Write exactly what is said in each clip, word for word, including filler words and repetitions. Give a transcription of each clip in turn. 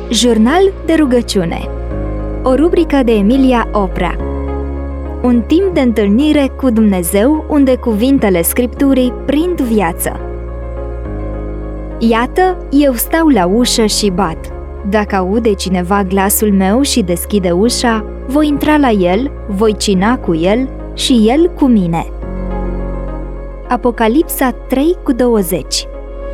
Jurnal de rugăciune. O rubrică de Emilia Oprea. Un timp de întâlnire cu Dumnezeu unde cuvintele Scripturii prind viață. Iată, eu stau la ușă și bat. Dacă aude cineva glasul meu și deschide ușa, voi intra la el, voi cina cu el și el cu mine. Apocalipsa trei cu douăzeci.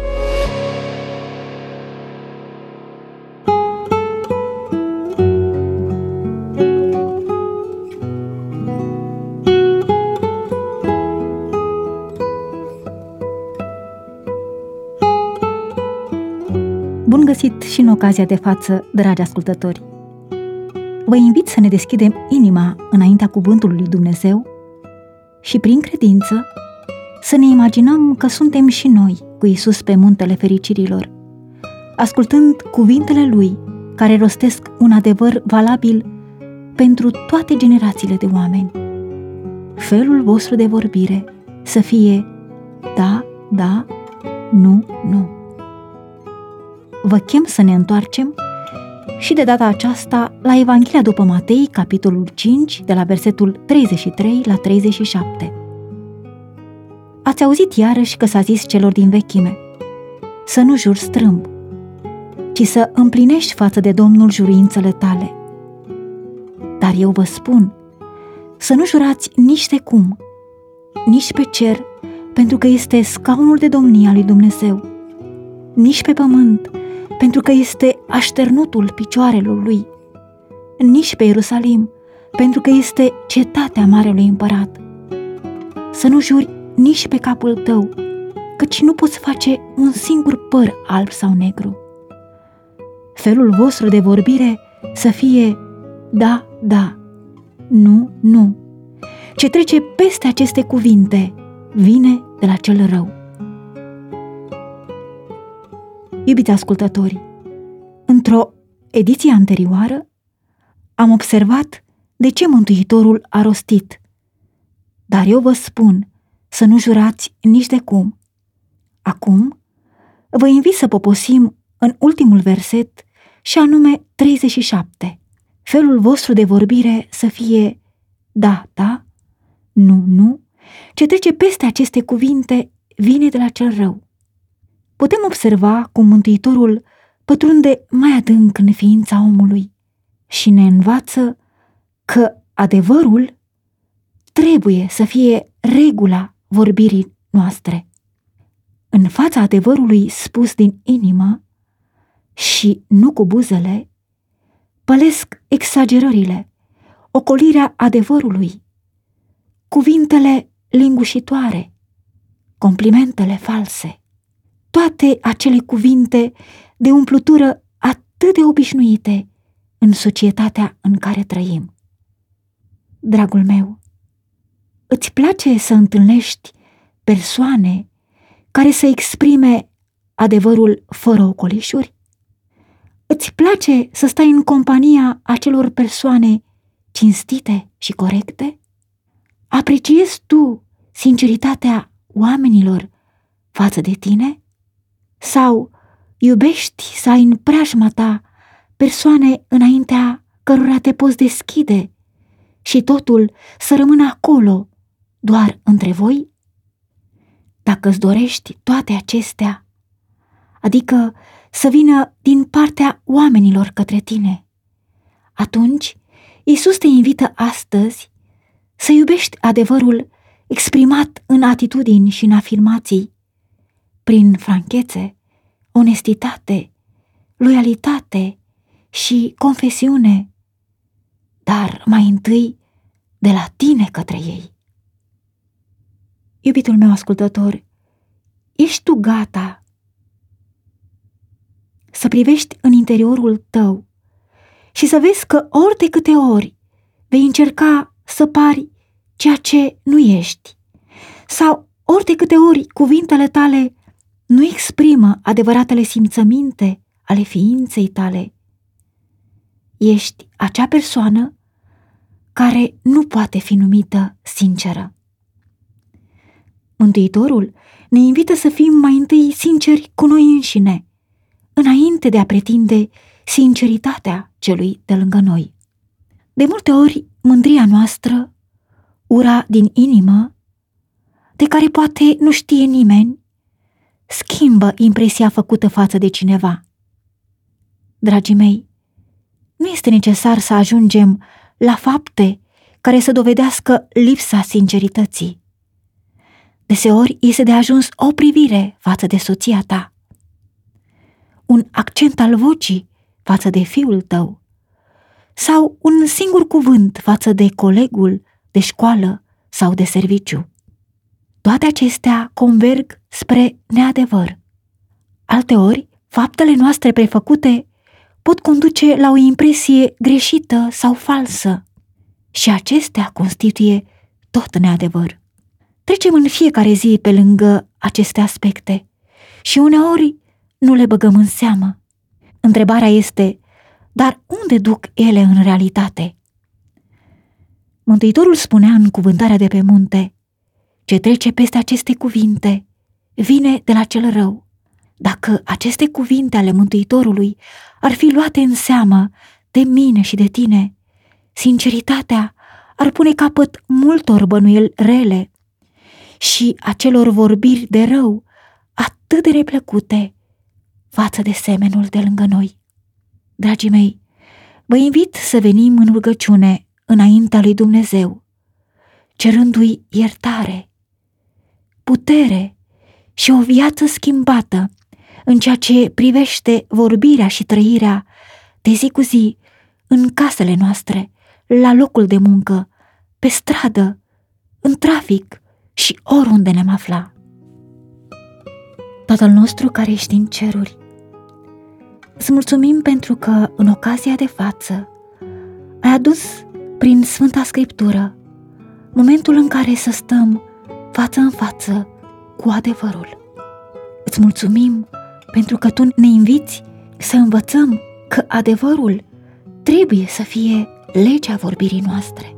Bun găsit și în ocazia de față, dragi ascultători! Vă invit să ne deschidem inima înaintea cuvântului lui Dumnezeu și, prin credință, să ne imaginăm că suntem și noi cu Iisus pe muntele fericirilor, ascultând cuvintele Lui care rostesc un adevăr valabil pentru toate generațiile de oameni. Felul vostru de vorbire să fie da, da, nu, nu. Vă chem să ne întoarcem și de data aceasta la Evanghelia după Matei, capitolul cinci, de la versetul treizeci și trei la treizeci și șapte. Ați auzit iarăși că s-a zis celor din vechime: să nu juri strâmb, ci să împlinești față de Domnul juruințele tale. Dar eu vă spun, să nu jurați nici de cum, nici pe cer, pentru că este scaunul de domnie al lui Dumnezeu, nici pe pământ, pentru că este așternutul picioarelor lui, nici pe Ierusalim, pentru că este cetatea Marelui Împărat. Să nu juri nici pe capul tău, căci nu poți face un singur păr alb sau negru. Felul vostru de vorbire să fie da, da, nu, nu. Ce trece peste aceste cuvinte vine de la cel rău. Iubiți ascultători, într-o ediție anterioară am observat de ce Mântuitorul a rostit: dar eu vă spun să nu jurați nici de cum. Acum vă invit să poposim în ultimul verset, și anume treizeci și șapte. Felul vostru de vorbire să fie da, da, nu, nu. Ce trece peste aceste cuvinte vine de la cel rău. Putem observa cum Mântuitorul pătrunde mai adânc în ființa omului și ne învață că adevărul trebuie să fie regula vorbirii noastre. În fața adevărului spus din inimă și nu cu buzele, pălesc exagerările, ocolirea adevărului, cuvintele lingușitoare, complimentele false, toate acele cuvinte de umplutură atât de obișnuite în societatea în care trăim. Dragul meu, îți place să întâlnești persoane care să exprime adevărul fără ocolișuri? Îți place să stai în compania acelor persoane cinstite și corecte? Apreciezi tu sinceritatea oamenilor față de tine? Sau iubești să ai în preajma ta persoane înaintea cărora te poți deschide și totul să rămână acolo, doar între voi? Dacă îți dorești toate acestea, adică să vină din partea oamenilor către tine, atunci Iisus te invită astăzi să iubești adevărul exprimat în atitudini și în afirmații, prin franchețe, onestitate, loialitate și confesiune, dar mai întâi de la tine către ei. Iubitul meu ascultător, ești tu gata să privești în interiorul tău și să vezi că ori de câte ori vei încerca să pari ceea ce nu ești, sau ori de câte ori cuvintele tale nu exprimă adevăratele simțăminte ale ființei tale, ești acea persoană care nu poate fi numită sinceră. Mântuitorul ne invită să fim mai întâi sinceri cu noi înșine, înainte de a pretinde sinceritatea celui de lângă noi. De multe ori, mândria noastră, ura din inimă, de care poate nu știe nimeni, schimbă impresia făcută față de cineva. Dragii mei, nu este necesar să ajungem la fapte care să dovedească lipsa sincerității. Deseori este de ajuns o privire față de soția ta, un accent al vocii față de fiul tău sau un singur cuvânt față de colegul de școală sau de serviciu. Toate acestea converg spre neadevăr. Alteori, faptele noastre prefăcute pot conduce la o impresie greșită sau falsă și acestea constituie tot neadevăr. Trecem în fiecare zi pe lângă aceste aspecte și uneori nu le băgăm în seamă. Întrebarea este, dar unde duc ele în realitate? Mântuitorul spunea în cuvântarea de pe munte, ce trece peste aceste cuvinte vine de la cel rău. Dacă aceste cuvinte ale Mântuitorului ar fi luate în seamă de mine și de tine, sinceritatea ar pune capăt multor bănuieli rele și acelor vorbiri de rău atât de neplăcute față de semenul de lângă noi. Dragii mei, vă invit să venim în rugăciune înaintea lui Dumnezeu, cerându-i iertare, putere și o viață schimbată în ceea ce privește vorbirea și trăirea de zi cu zi în casele noastre, la locul de muncă, pe stradă, în trafic și oriunde ne-am afla. Tatăl nostru care ești în ceruri, îți mulțumim pentru că în ocazia de față ai adus prin Sfânta Scriptură momentul în care să stăm față în față cu adevărul. Îți mulțumim pentru că tu ne inviți să învățăm că adevărul trebuie să fie legea vorbirii noastre.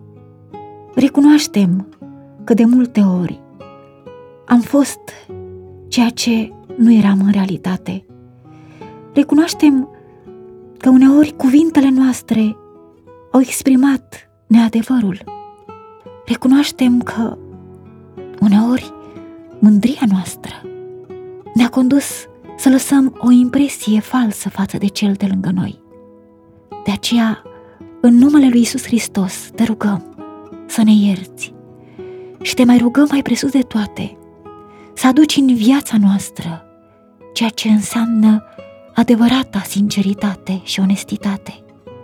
Recunoaștem că de multe ori am fost ceea ce nu eram în realitate. Recunoaștem că uneori cuvintele noastre au exprimat neadevărul. Recunoaștem că uneori mândria noastră ne-a condus să lăsăm o impresie falsă față de cel de lângă noi. De aceea, în numele lui Iisus Hristos, te rugăm să ne ierți și te mai rugăm mai presus de toate să aduci în viața noastră ceea ce înseamnă adevărata sinceritate și onestitate.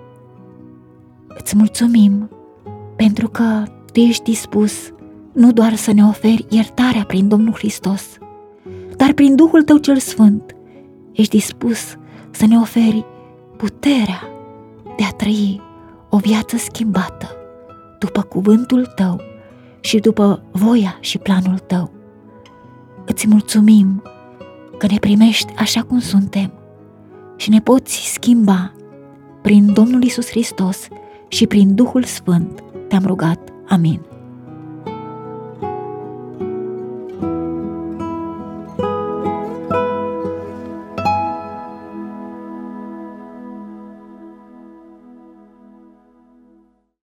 Îți mulțumim pentru că tu ești dispus nu doar să ne oferi iertarea prin Domnul Hristos, dar prin Duhul Tău cel Sfânt ești dispus să ne oferi puterea de a trăi o viață schimbată după cuvântul Tău și după voia și planul Tău. Îți mulțumim că ne primești așa cum suntem și ne poți schimba prin Domnul Iisus Hristos și prin Duhul Sfânt. Te-am rugat. Amin.